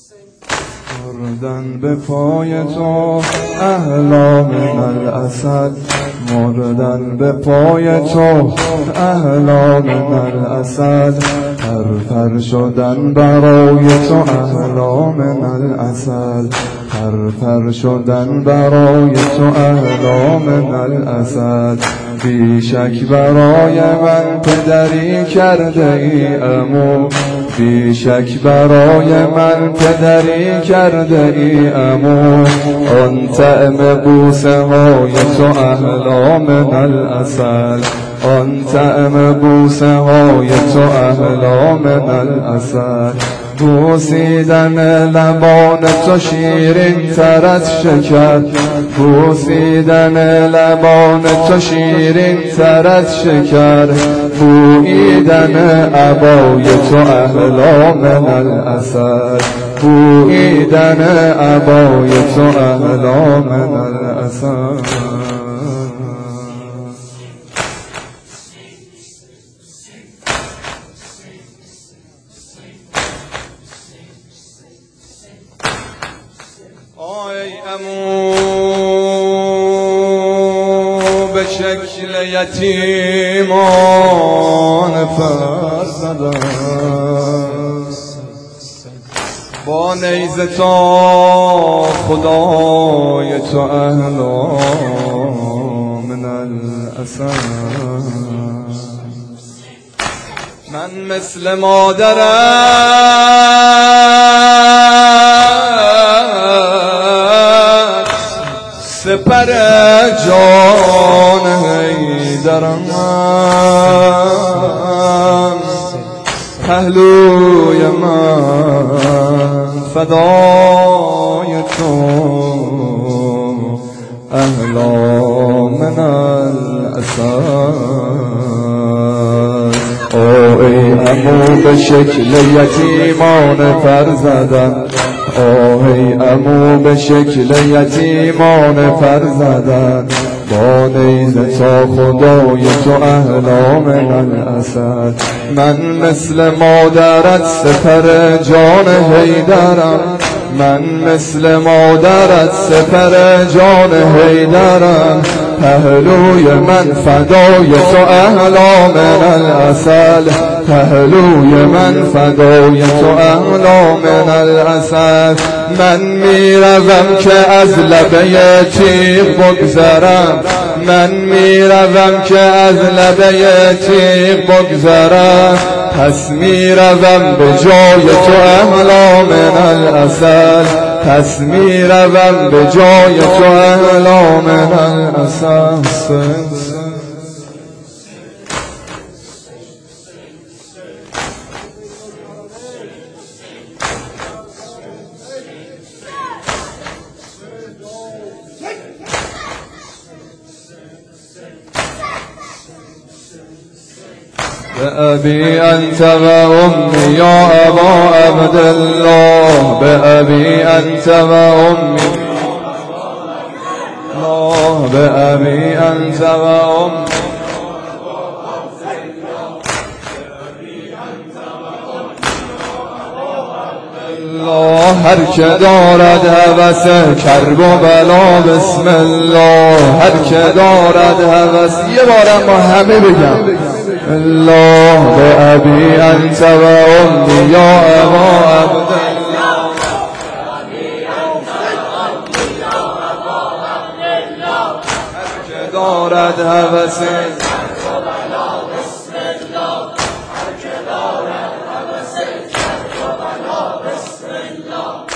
مردن به پای تو اهلا من الاسد، مردن به پای تو اهلا من الاسد، پرپر شدن برای تو اهلا من العسل، پرپر شدن برای تو اهلا من الاسد. بیشک برای من پدری کرده ای عمو، بیشک برای من پدری کرده ای عمو، آن طعم بوسه های تو اهلا من العسل، آن طعم بوسه های تو اهلا من العسل. بوسیدن لبان تو شیرین تر از شکر، بوسیدن لبان تو شیرین تر از شکر، بوییدن عبای تو اهلا من العسل، بوییدن عبای تو اهلا من العسل. ای عمو به شکل یتیمان پر زدن، با نیزه تا خدای تو اهلا من الاسد. من مثل مادرم سپر جان حیدرم، پهلوی من فدای تو اهلا من الاسد. ای عمو به شکل یتیمان پر زدن، ای عمو به شکل یتیمان پر زدن، با نیزه تا خدای تو اهلا من الاسد. من مثل مادرت سپر جان حیدرم، من مثل مادرت سپر جان حیدرم، پهلوی من فدای تو اهلا من الاسد، پهلوی من فدای تو اهلا من الاسد. من میروم که از لبه تیغ بگذرم، من میروم که از لبه تیغ بگذرم، پس میروم به جای تو اهلا من الاسد، پس میروم به جای تو اهلا من الاسد. بأبي أنت وأمي يا أبا عبد الله، بأبي أنت وأمي الله، بأبي أنت وأمي الله. هر که دارد هوس کرب و بلا بسم الله، هر که دارد هوس، یه بارم ما همه بگم الله. بأبي أنت وأمي يا أبا عبد الله، هر که دارد هوس